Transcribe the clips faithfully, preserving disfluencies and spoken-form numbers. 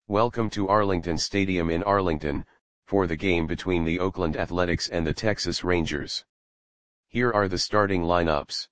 Welcome to Arlington Stadium in Arlington, for the game between the Oakland Athletics and the Texas Rangers. Here are the starting lineups.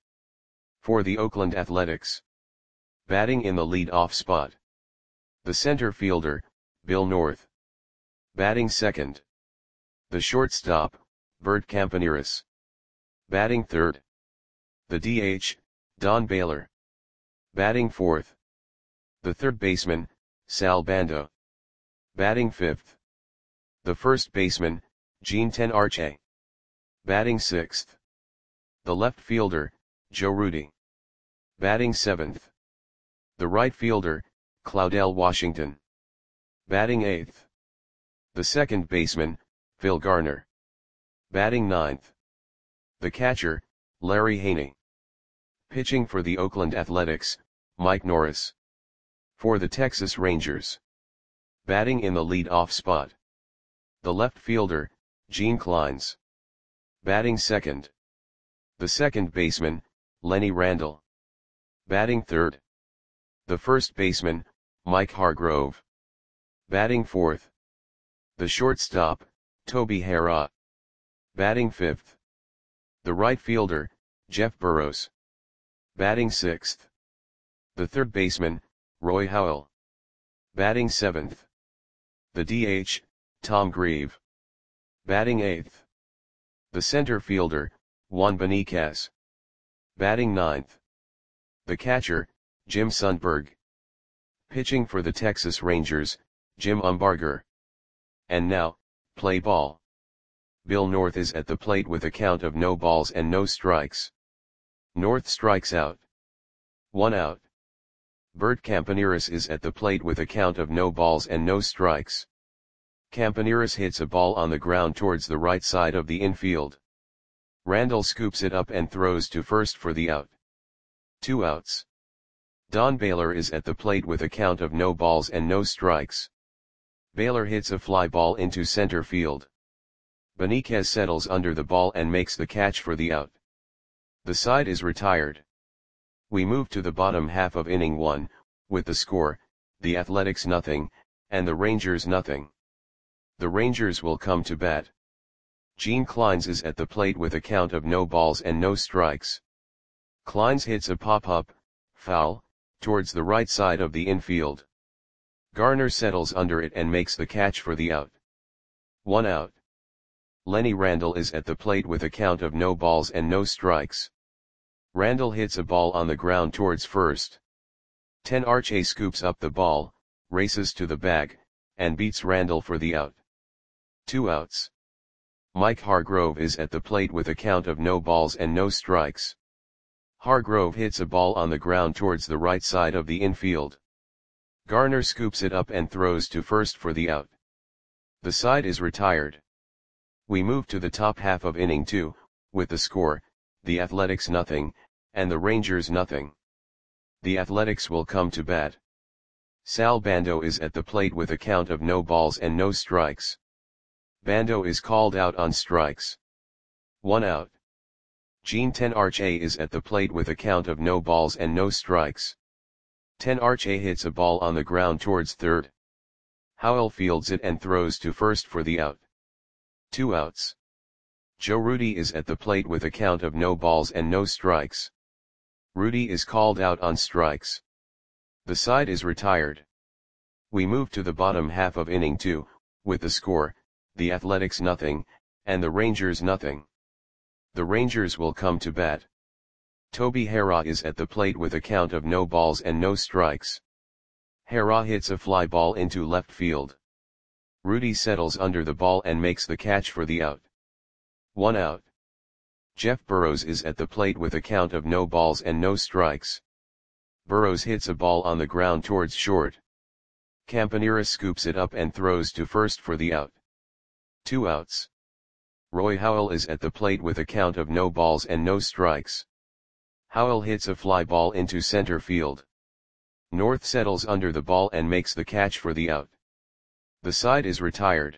For the Oakland Athletics. Batting in the lead-off spot. The center fielder, Bill North. Batting second. The shortstop, Bert Campaneris. Batting third. The D H, Don Baylor. Batting fourth. The third baseman, Sal Bando. Batting fifth. The first baseman, Gene Tenarche. Batting sixth. The left fielder, Joe Rudi. Batting seventh. The right fielder, Claudell Washington. Batting eighth. The second baseman, Phil Garner. Batting ninth. The catcher, Larry Haney. Pitching for the Oakland Athletics, Mike Norris. For the Texas Rangers. Batting in the lead-off spot. The left fielder, Gene Clines. Batting second. The second baseman, Lenny Randle. Batting third. The first baseman, Mike Hargrove. Batting fourth. The shortstop, Toby Harrah. Batting fifth. The right fielder, Jeff Burrows. Batting sixth. The third baseman, Roy Howell. Batting seventh. The D H, Tom Grieve. Batting eighth. The center fielder, Juan Beniquez. Batting ninth. The catcher, Jim Sundberg. Pitching for the Texas Rangers, Jim Umbarger. And now, play ball. Bill North is at the plate with a count of no balls and no strikes. North strikes out. One out. Bert Campaneris is at the plate with a count of no balls and no strikes. Campaneris hits a ball on the ground towards the right side of the infield. Randle scoops it up and throws to first for the out. Two outs. Don Baylor is at the plate with a count of no balls and no strikes. Baylor hits a fly ball into center field. Beniquez settles under the ball and makes the catch for the out. The side is retired. We move to the bottom half of inning one, with the score, the Athletics nothing, and the Rangers nothing. The Rangers will come to bat. Gene Clines is at the plate with a count of no balls and no strikes. Clines hits a pop-up, foul, towards the right side of the infield. Garner settles under it and makes the catch for the out. One out. Lenny Randle is at the plate with a count of no balls and no strikes. Randle hits a ball on the ground towards first. Tenarche scoops up the ball, races to the bag, and beats Randle for the out. Two outs. Mike Hargrove is at the plate with a count of no balls and no strikes. Hargrove hits a ball on the ground towards the right side of the infield. Garner scoops it up and throws to first for the out. The side is retired. We move to the top half of inning two, with the score, the Athletics nothing, and the Rangers nothing. The Athletics will come to bat. Sal Bando is at the plate with a count of no balls and no strikes. Bando is called out on strikes. One out. Gene Tenarche is at the plate with a count of no balls and no strikes. Tenarche hits a ball on the ground towards third. Howell fields it and throws to first for the out. Two outs. Joe Rudi is at the plate with a count of no balls and no strikes. Rudi is called out on strikes. The side is retired. We move to the bottom half of inning two, with the score, the Athletics nothing, and the Rangers nothing. The Rangers will come to bat. Toby Harrah is at the plate with a count of no balls and no strikes. Harrah hits a fly ball into left field. Rudi settles under the ball and makes the catch for the out. One out. Jeff Burrows is at the plate with a count of no balls and no strikes. Burrows hits a ball on the ground towards short. Campaneris scoops it up and throws to first for the out. Two outs. Roy Howell is at the plate with a count of no balls and no strikes. Howell hits a fly ball into center field. North settles under the ball and makes the catch for the out. The side is retired.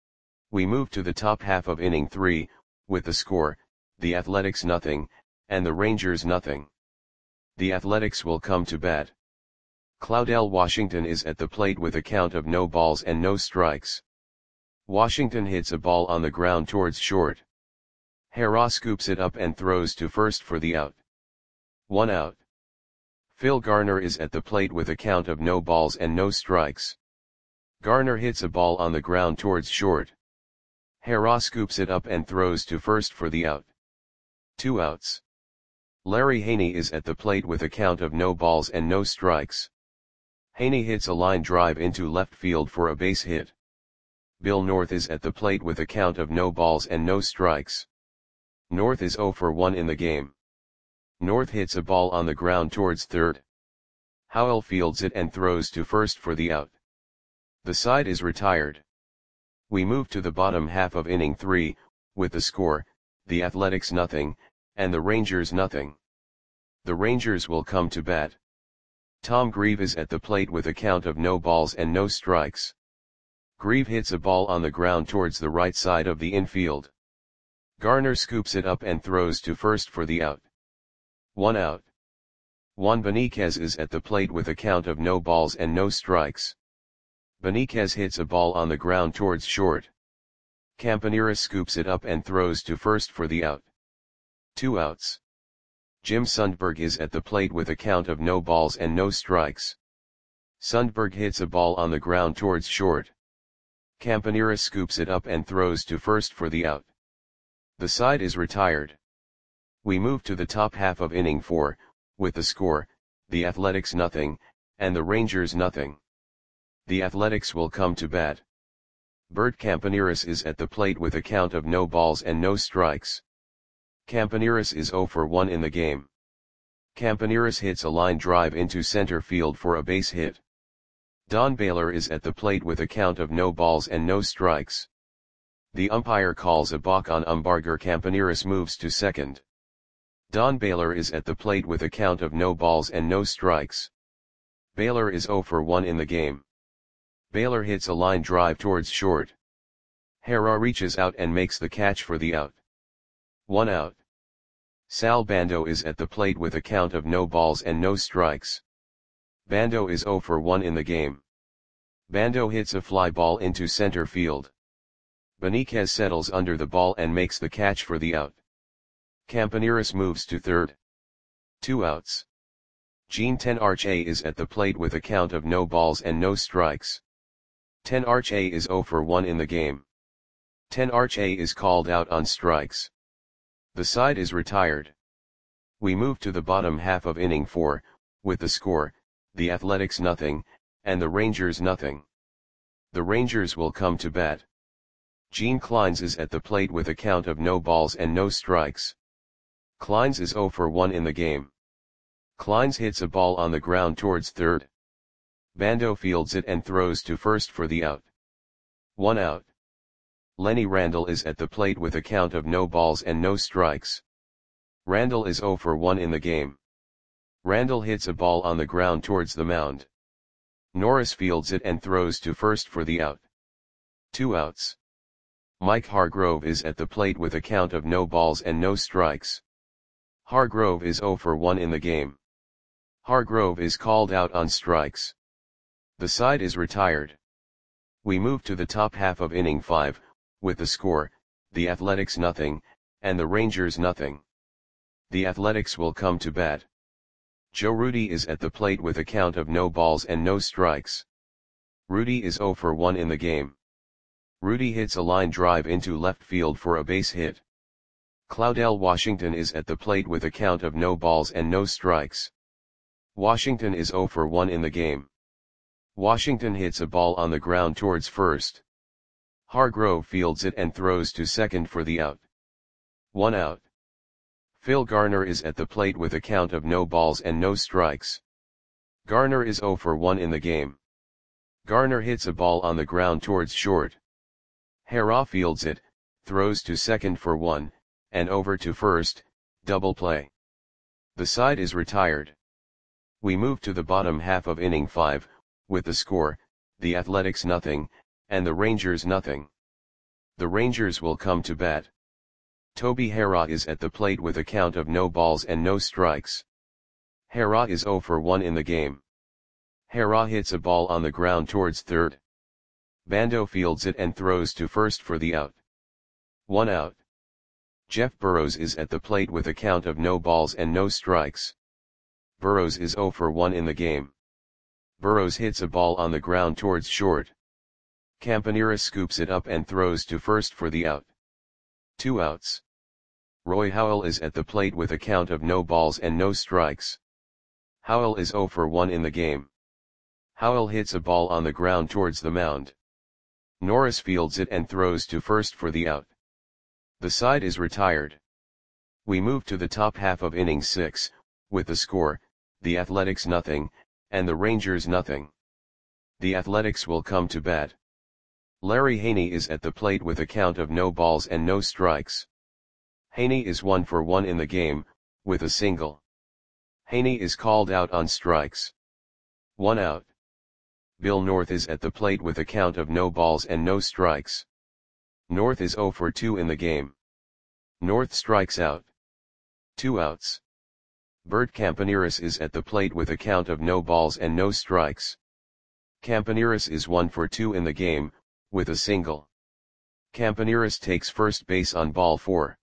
We move to the top half of inning three, with the score, the Athletics nothing, and the Rangers nothing. The Athletics will come to bat. Cloudell Washington is at the plate with a count of no balls and no strikes. Washington hits a ball on the ground towards short. Harrah scoops it up and throws to first for the out. One out. Phil Garner is at the plate with a count of no balls and no strikes. Garner hits a ball on the ground towards short. Harrah scoops it up and throws to first for the out. Two outs. Larry Haney is at the plate with a count of no balls and no strikes. Haney hits a line drive into left field for a base hit. Bill North is at the plate with a count of no balls and no strikes. North is oh for one in the game. North hits a ball on the ground towards third. Howell fields it and throws to first for the out. The side is retired. We move to the bottom half of inning three, with the score, the Athletics nothing, and the Rangers nothing. The Rangers will come to bat. Tom Grieve is at the plate with a count of no balls and no strikes. Grieve hits a ball on the ground towards the right side of the infield. Garner scoops it up and throws to first for the out. One out. Juan Beniquez is at the plate with a count of no balls and no strikes. Beniquez hits a ball on the ground towards short. Campaneris scoops it up and throws to first for the out. Two outs. Jim Sundberg is at the plate with a count of no balls and no strikes. Sundberg hits a ball on the ground towards short. Campaneris scoops it up and throws to first for the out. The side is retired. We move to the top half of inning four, with the score, the Athletics nothing, and the Rangers nothing. The Athletics will come to bat. Bert Campaneris is at the plate with a count of no balls and no strikes. Campaneris is oh for one in the game. Campaneris hits a line drive into center field for a base hit. Don Baylor is at the plate with a count of no balls and no strikes. The umpire calls a balk on Umbarger. Campaneris moves to second. Don Baylor is at the plate with a count of no balls and no strikes. Baylor is oh for one in the game. Baylor hits a line drive towards short. Harrah reaches out and makes the catch for the out. One out. Sal Bando is at the plate with a count of no balls and no strikes. Bando is oh for one in the game. Bando hits a fly ball into center field. Beniquez settles under the ball and makes the catch for the out. Campaneris moves to third. Two outs. Gene Tenarche is at the plate with a count of no balls and no strikes. Tenarche is oh for one in the game. Tenarche is called out on strikes. The side is retired. We move to the bottom half of inning four, with the score, the Athletics nothing, and the Rangers nothing. The Rangers will come to bat. Gene Clines is at the plate with a count of no balls and no strikes. Clines is oh for one in the game. Clines hits a ball on the ground towards third. Bando fields it and throws to first for the out. One out. Lenny Randall is at the plate with a count of no balls and no strikes. Randall is oh for one in the game. Randall hits a ball on the ground towards the mound. Norris fields it and throws to first for the out. Two outs. Mike Hargrove is at the plate with a count of no balls and no strikes. Hargrove is oh for one in the game. Hargrove is called out on strikes. The side is retired. We move to the top half of inning five, with the score, the Athletics nothing, and the Rangers nothing. The Athletics will come to bat. Joe Rudi is at the plate with a count of no balls and no strikes. Rudi is oh for one in the game. Rudi hits a line drive into left field for a base hit. Cloudell Washington is at the plate with a count of no balls and no strikes. Washington is oh for one in the game. Washington hits a ball on the ground towards first. Hargrove fields it and throws to second for the out. One out. Phil Garner is at the plate with a count of no balls and no strikes. Garner is oh for one in the game. Garner hits a ball on the ground towards short. Harrah fields it, throws to second for one, and over to first, double play. The side is retired. We move to the bottom half of inning five, with the score, the Athletics nothing, and the Rangers nothing. The Rangers will come to bat. Toby Harrah is at the plate with a count of no balls and no strikes. Harrah is oh for one in the game. Hera hits a ball on the ground towards third. Bando fields it and throws to first for the out. One out. Jeff Burrows is at the plate with a count of no balls and no strikes. Burrows is zero for one in the game. Burrows hits a ball on the ground towards short. Campaneris scoops it up and throws to first for the out. Two outs. Roy Howell is at the plate with a count of no balls and no strikes. Howell is zero for one in the game. Howell hits a ball on the ground towards the mound. Norris fields it and throws to first for the out. The side is retired. We move to the top half of inning six, with the score, the Athletics nothing, and the Rangers nothing. The Athletics will come to bat. Larry Haney is at the plate with a count of no balls and no strikes. Haney is one for one in the game, with a single. Haney is called out on strikes. One out. Bill North is at the plate with a count of no balls and no strikes. North is zero for two in the game. North strikes out. Two outs. Bert Campaneris is at the plate with a count of no balls and no strikes. Campaneris is one for two in the game, with a single. Campaneris takes first base on ball four.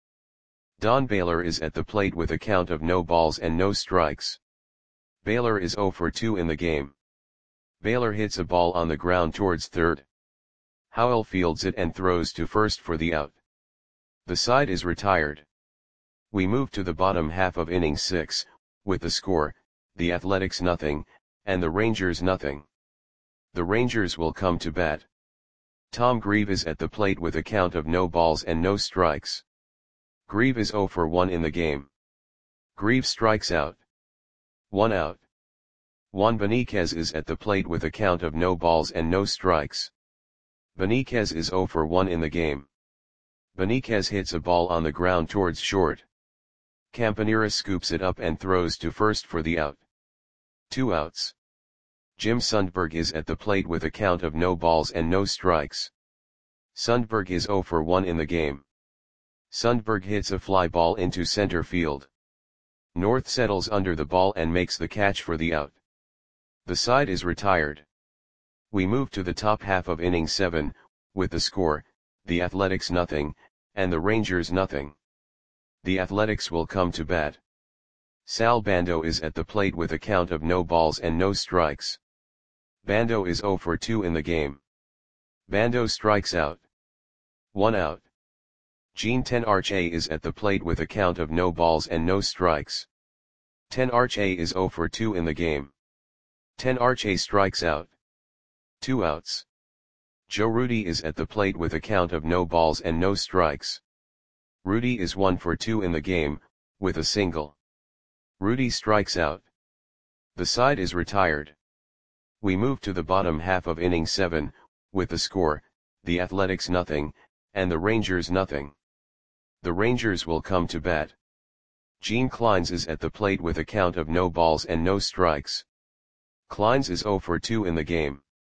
Don Baylor is at the plate with a count of no balls and no strikes. Baylor is zero for two in the game. Baylor hits a ball on the ground towards third. Howell fields it and throws to first for the out. The side is retired. We move to the bottom half of inning six, with the score, the Athletics nothing, and the Rangers nothing. The Rangers will come to bat. Tom Grieve is at the plate with a count of no balls and no strikes. Grieve is zero for one in the game. Grieve strikes out. One out. Juan Beniquez is at the plate with a count of no balls and no strikes. Beniquez is zero for one in the game. Beniquez hits a ball on the ground towards short. Campaneris scoops it up and throws to first for the out. Two outs. Jim Sundberg is at the plate with a count of no balls and no strikes. Sundberg is zero for one in the game. Sundberg hits a fly ball into center field. North settles under the ball and makes the catch for the out. The side is retired. We move to the top half of inning seven, with the score, the Athletics nothing, and the Rangers nothing. The Athletics will come to bat. Sal Bando is at the plate with a count of no balls and no strikes. Bando is zero for two in the game. Bando strikes out. One out. Gene Tenarche is at the plate with a count of no balls and no strikes. Tenarche is zero for two in the game. Tenarche strikes out. Two outs. Joe Rudy is at the plate with a count of no balls and no strikes. Rudy is one for two in the game, with a single. Rudy strikes out. The side is retired. We move to the bottom half of inning seven, with the score, the Athletics nothing, and the Rangers nothing. The Rangers will come to bat. Gene Kleins is at the plate with a count of no balls and no strikes. Kleins is zero for two in the game.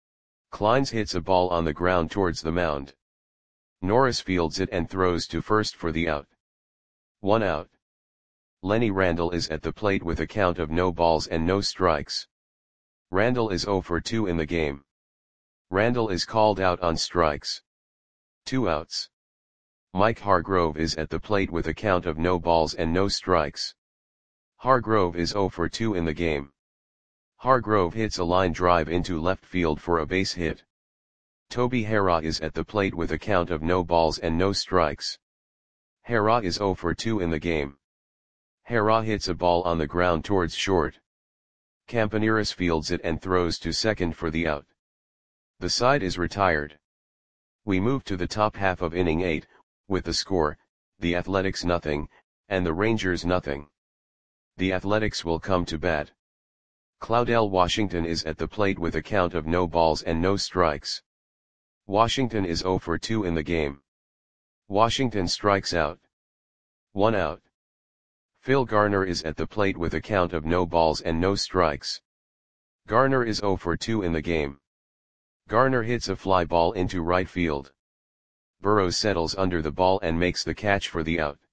Kleins hits a ball on the ground towards the mound. Norris fields it and throws to first for the out. One out. Lenny Randall is at the plate with a count of no balls and no strikes. Randall is zero for two in the game. Randall is called out on strikes. Two outs. Mike Hargrove is at the plate with a count of no balls and no strikes. Hargrove is zero for two in the game. Hargrove hits a line drive into left field for a base hit. Toby Hera is at the plate with a count of no balls and no strikes. Hera is zero for two in the game. Hera hits a ball on the ground towards short. Campaneris fields it and throws to second for the out. The side is retired. We move to the top half of inning eight, with the score, the Athletics nothing, and the Rangers nothing. The Athletics will come to bat. Claudel Washington is at the plate with a count of no balls and no strikes. Washington is zero for two in the game. Washington strikes out. One out. Phil Garner is at the plate with a count of no balls and no strikes. Garner is zero for two in the game. Garner hits a fly ball into right field. Burrows settles under the ball and makes the catch for the out.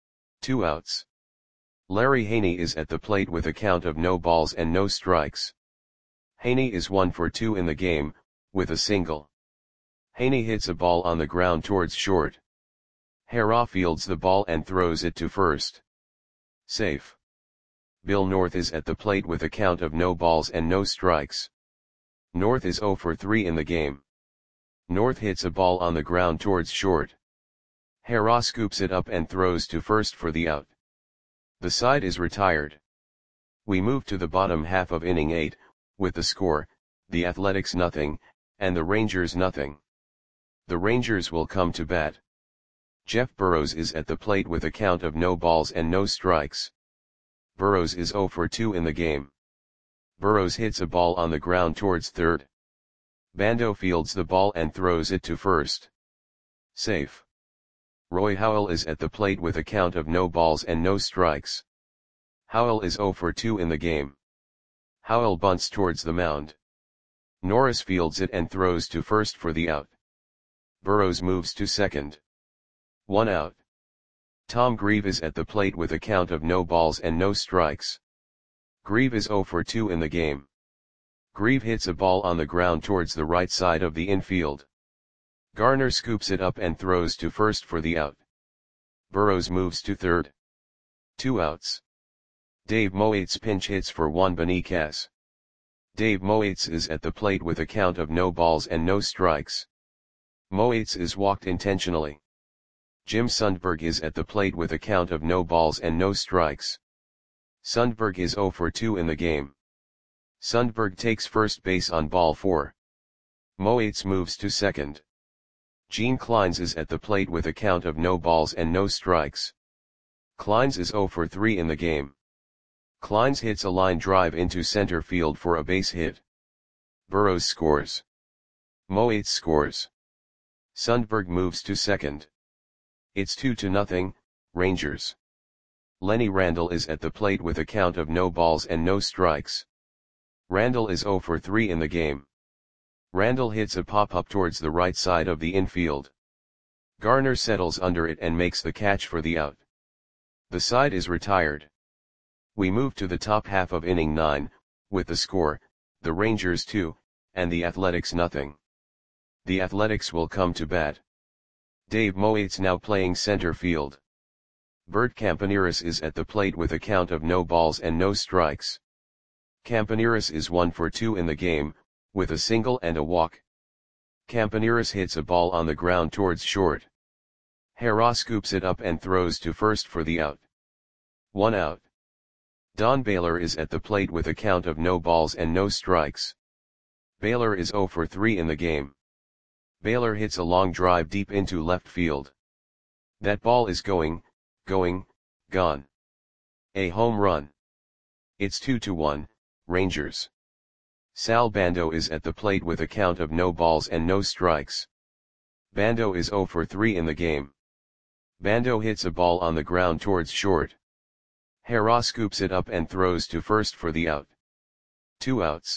Two outs. Larry Haney is at the plate with a count of no balls and no strikes. Haney is one for two in the game, with a single. Haney hits a ball on the ground towards short. Hara fields the ball and throws it to first. Safe. Bill North is at the plate with a count of no balls and no strikes. North is zero for three in the game. North hits a ball on the ground towards short. Hara scoops it up and throws to first for the out. The side is retired. We move to the bottom half of inning eight, with the score, the Athletics nothing, and the Rangers nothing. The Rangers will come to bat. Jeff Burroughs is at the plate with a count of no balls and no strikes. Burroughs is zero for two in the game. Burroughs hits a ball on the ground towards third. Bando fields the ball and throws it to first. Safe. Roy Howell is at the plate with a count of no balls and no strikes. Howell is zero for two in the game. Howell bunts towards the mound. Norris fields it and throws to first for the out. Burroughs moves to second. One out. Tom Grieve is at the plate with a count of no balls and no strikes. Grieve is zero for two in the game. Grieve hits a ball on the ground towards the right side of the infield. Garner scoops it up and throws to first for the out. Burroughs moves to third. Two outs. Dave Moates pinch hits for Juan Beniquez. Dave Moates is at the plate with a count of no balls and no strikes. Moates is walked intentionally. Jim Sundberg is at the plate with a count of no balls and no strikes. Sundberg is zero for two in the game. Sundberg takes first base on ball four. Moates moves to second. Gene Kleins is at the plate with a count of no balls and no strikes. Kleins is zero for three in the game. Kleins hits a line drive into center field for a base hit. Burroughs scores. Moates scores. Sundberg moves to second. It's two to nothing, Rangers. Lenny Randle is at the plate with a count of no balls and no strikes. Randle is zero for three in the game. Randle hits a pop-up towards the right side of the infield. Garner settles under it and makes the catch for the out. The side is retired. We move to the top half of inning nine, with the score, the Rangers two, and the Athletics nothing. The Athletics will come to bat. Dave Moates now playing center field. Bert Campaneris is at the plate with a count of no balls and no strikes. Campaneris is one for two in the game, with a single and a walk. Campaneris hits a ball on the ground towards short. Hara scoops it up and throws to first for the out. One out. Don Baylor is at the plate with a count of no balls and no strikes. Baylor is zero for three in the game. Baylor hits a long drive deep into left field. That ball is going, going, gone. A home run. It's two to one, Rangers. Sal Bando is at the plate with a count of no balls and no strikes. Bando is zero for three in the game. Bando hits a ball on the ground towards short. Hara scoops it up and throws to first for the out. Two outs.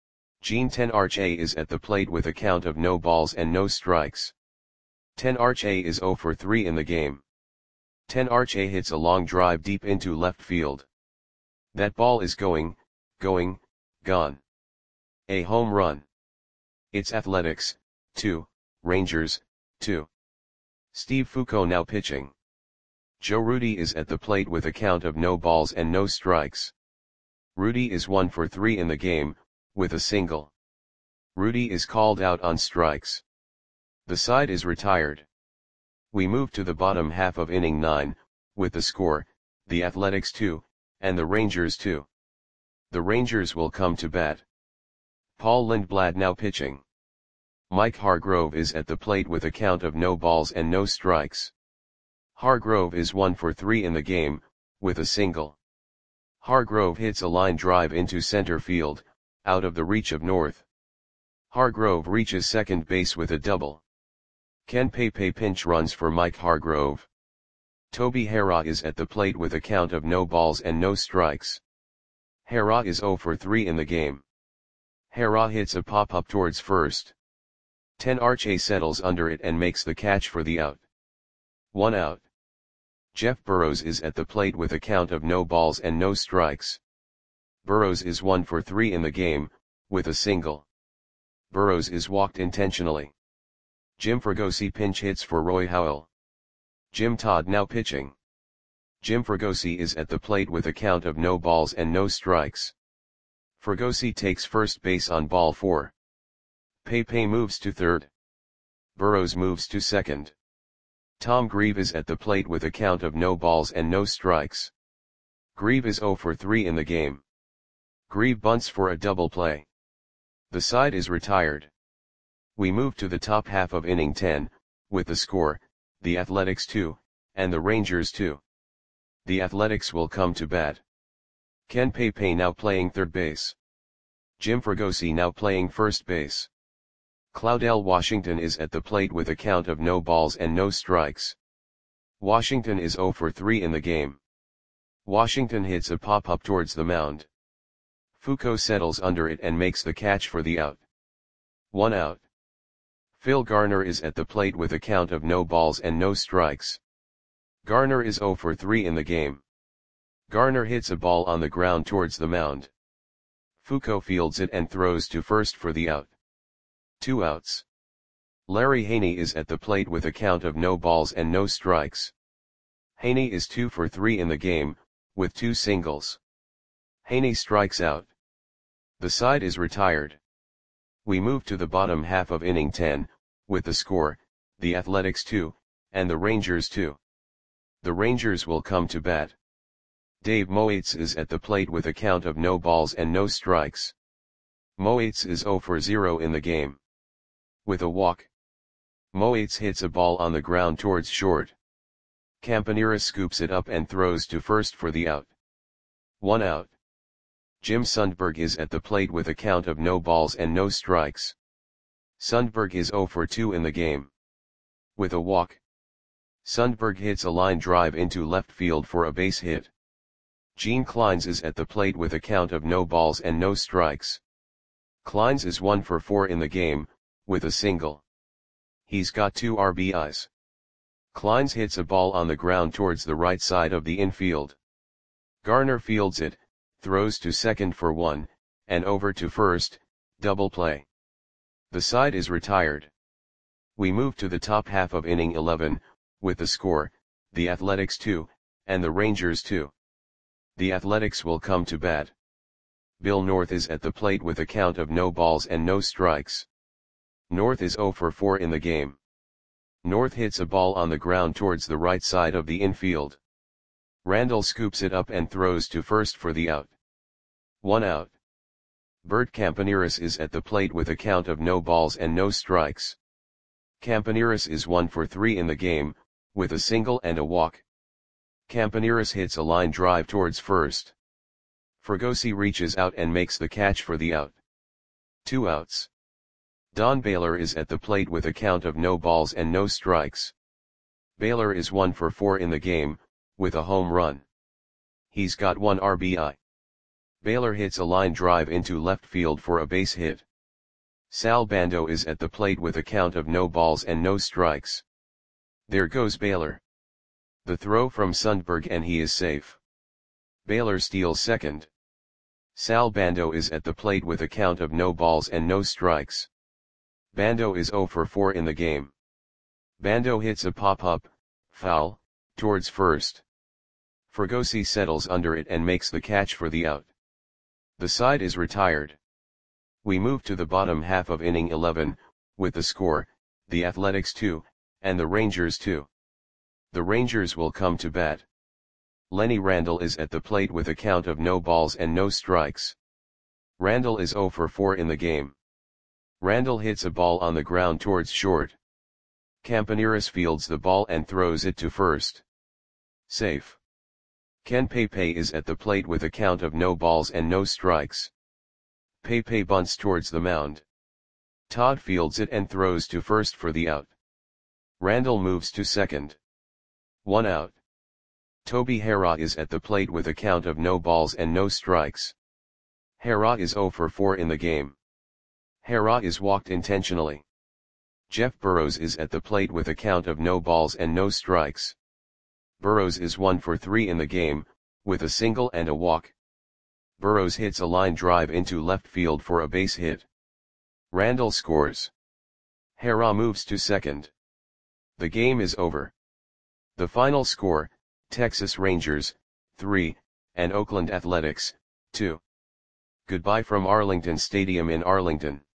Gene Tenarche is at the plate with a count of no balls and no strikes. Tenarche is zero for three in the game. Tenarche hits a long drive deep into left field. That ball is going, going, gone. A home run. It's Athletics, two, Rangers, two. Steve Foucault now pitching. Joe Rudi is at the plate with a count of no balls and no strikes. Rudi is one for three in the game, with a single. Rudi is called out on strikes. The side is retired. We move to the bottom half of inning nine, with the score, the Athletics two, and the Rangers two. The Rangers will come to bat. Paul Lindblad now pitching. Mike Hargrove is at the plate with a count of no balls and no strikes. Hargrove is one for three in the game, with a single. Hargrove hits a line drive into center field, out of the reach of North. Hargrove reaches second base with a double. Ken Pepe pinch runs for Mike Hargrove. Toby Hara is at the plate with a count of no balls and no strikes. Hara is zero for three in the game. Hara hits a pop-up towards first. Tenarche settles under it and makes the catch for the out. One out. Jeff Burroughs is at the plate with a count of no balls and no strikes. Burroughs is one for three in the game, with a single. Burrows is walked intentionally. Jim Fregosi pinch hits for Roy Howell. Jim Todd now pitching. Jim Fregosi is at the plate with a count of no balls and no strikes. Fregosi takes first base on ball four. Pepe moves to third. Burrows moves to second. Tom Grieve is at the plate with a count of no balls and no strikes. Grieve is zero for three in the game. Grieve bunts for a double play. The side is retired. We move to the top half of inning ten, with the score, the Athletics two, and the Rangers two. The Athletics will come to bat. Ken Pepe now playing third base. Jim Fregosi now playing first base. Claudel Washington is at the plate with a count of no balls and no strikes. Washington is zero for three in the game. Washington hits a pop-up towards the mound. Foucault settles under it and makes the catch for the out. One out. Phil Garner is at the plate with a count of no balls and no strikes. Garner is zero for three in the game. Garner hits a ball on the ground towards the mound. Foucault fields it and throws to first for the out. Two outs. Larry Haney is at the plate with a count of no balls and no strikes. Haney is two for three in the game, with two singles. Haney strikes out. The side is retired. We move to the bottom half of inning ten, with the score, the Athletics two, and the Rangers two. The Rangers will come to bat. Dave Moates is at the plate with a count of no balls and no strikes. Moates is zero for zero in the game. With a walk. Moates hits a ball on the ground towards short. Campanera scoops it up and throws to first for the out. One out. Jim Sundberg is at the plate with a count of no balls and no strikes. Sundberg is zero for two in the game. With a walk. Sundberg hits a line drive into left field for a base hit. Gene Kleins is at the plate with a count of no balls and no strikes. Kleins is one for four in the game, with a single. He's got two R B Is. Kleins hits a ball on the ground towards the right side of the infield. Garner fields it, throws to second for one, and over to first, double play. The side is retired. We move to the top half of inning eleven, with the score, the Athletics two, and the Rangers two. The Athletics will come to bat. Bill North is at the plate with a count of no balls and no strikes. North is zero for four in the game. North hits a ball on the ground towards the right side of the infield. Randall scoops it up and throws to first for the out. One out. Bert Campaneris is at the plate with a count of no balls and no strikes. Campaneris is one for three in the game, with a single and a walk. Campaneris hits a line drive towards first. Fregosi reaches out and makes the catch for the out. Two outs. Don Baylor is at the plate with a count of no balls and no strikes. Baylor is one for four in the game, with a home run. He's got one R B I. Baylor hits a line drive into left field for a base hit. Sal Bando is at the plate with a count of no balls and no strikes. There goes Baylor. The throw from Sundberg and he is safe. Baylor steals second. Sal Bando is at the plate with a count of no balls and no strikes. Bando is zero for four in the game. Bando hits a pop-up, foul, towards first. Fregosi settles under it and makes the catch for the out. The side is retired. We move to the bottom half of inning eleven, with the score, the Athletics two, and the Rangers two. The Rangers will come to bat. Lenny Randall is at the plate with a count of no balls and no strikes. Randall is zero for four in the game. Randall hits a ball on the ground towards short. Campaneris fields the ball and throws it to first. Safe. Ken Pepe is at the plate with a count of no balls and no strikes. Pepe bunts towards the mound. Todd fields it and throws to first for the out. Randall moves to second. One out. Toby Harrah is at the plate with a count of no balls and no strikes. Harrah is zero for four in the game. Harrah is walked intentionally. Jeff Burrows is at the plate with a count of no balls and no strikes. Burrows is one for three in the game, with a single and a walk. Burrows hits a line drive into left field for a base hit. Randall scores. Hara moves to second. The game is over. The final score, Texas Rangers, three, and Oakland Athletics, two. Goodbye from Arlington Stadium in Arlington.